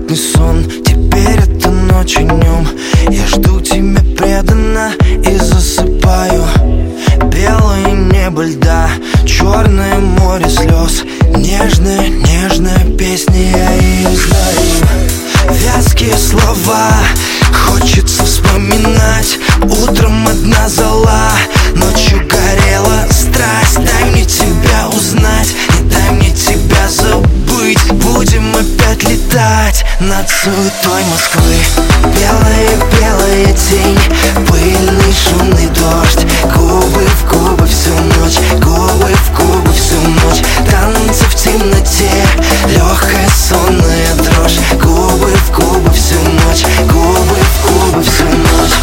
мимолетный сон. Теперь это ночь и днем. Я жду тебя преданно и засыпаю. Белое небо льда, черное море слез. Нежная, нежная песня, я ее знаю. Вязкие слова хочется вспоминать. Утром одна зола, ночью горела страсть. Дай мне тебя узнать, не дай мне тебя забыть. Будем опять летать над суетой Москвы. Белая-белая тень, пыльный шумный дождь. Губы в губы всю ночь, губы в губы всю ночь. Танцы в темноте, легкая сонная дрожь. Губы в губы всю ночь, губы в губы всю ночь.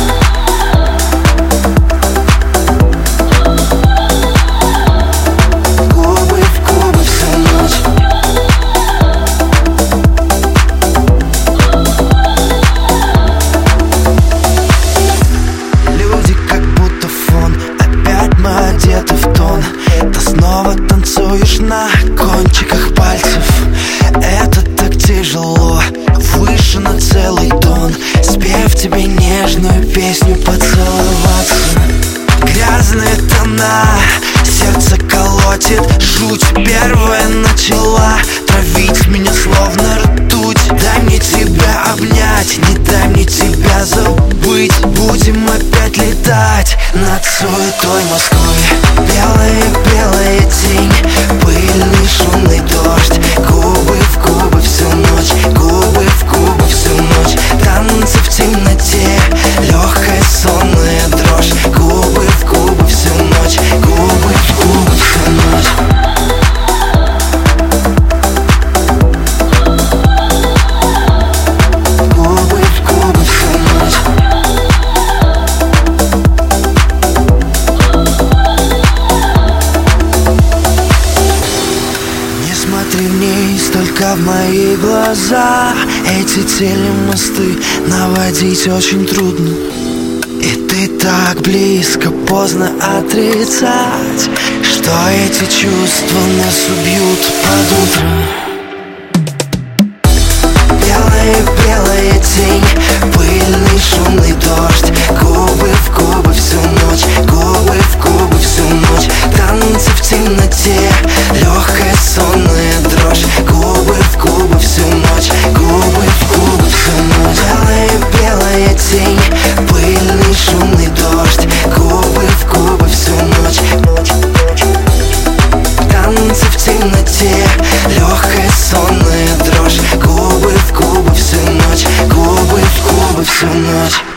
Танцуешь на кончиках пальцев. Это так тяжело, выше на целый тон. Спев тебе нежную песню, поцеловаться. Грязные тона, сердце колотит жуть. Первая начала травить меня словно ртуть. Дай мне тебя обнять, не дай мне тебя забыть. Будем опять летать над суетой Москвы. Белая-белая тень, пыльный шумный дождь. Губы в губы всю ночь, губы в губы всю ночь. Танцы в темноте, легкая сонная дрожь. Губы в губы всю ночь, губы в губы всю ночь. Только в мои глаза, эти телемосты наводить очень трудно. И ты так близко, поздно отрицать, что эти чувства нас убьют под утро. Белая-белая тень, пыльный шумный дождь. Губы в губы всю ночь, губы в губы всю ночь. Танцы в темноте, легкая сонная дрожь. Губы в губы всю ночь, губы в губы всю ночь. Белая-белая тень, пыльный шумный дождь. Губы в губы всю ночь. Танцы в темноте, легкая сонная дрожь. Губы в губы всю ночь, губы в губы всю ночь.